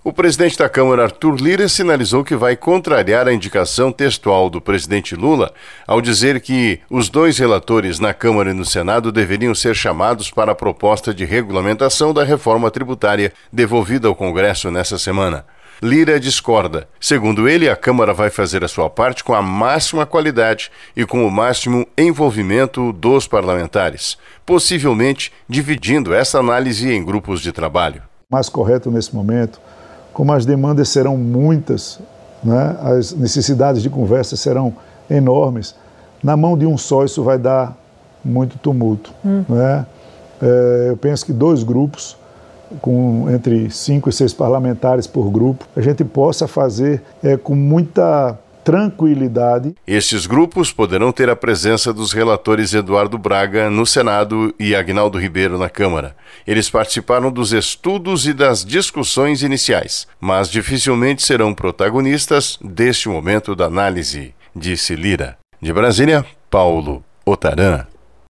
O presidente da Câmara, Arthur Lira, sinalizou que vai contrariar a indicação textual do presidente Lula ao dizer que os dois relatores na Câmara e no Senado deveriam ser chamados para a proposta de regulamentação da reforma tributária devolvida ao Congresso nessa semana. Lira discorda. Segundo ele, a Câmara vai fazer a sua parte com a máxima qualidade e com o máximo envolvimento dos parlamentares, possivelmente dividindo essa análise em grupos de trabalho. Mais correto nesse momento, como as demandas serão muitas, né, as necessidades de conversa serão enormes, na mão de um só isso vai dar muito tumulto. Né? Eu penso que 2 grupos, com entre 5 e 6 parlamentares por grupo, a gente possa fazer com muita tranquilidade. Estes grupos poderão ter a presença dos relatores Eduardo Braga no Senado e Aguinaldo Ribeiro na Câmara. Eles participaram dos estudos e das discussões iniciais, mas dificilmente serão protagonistas deste momento da análise, disse Lira. De Brasília, Paulo Otaran.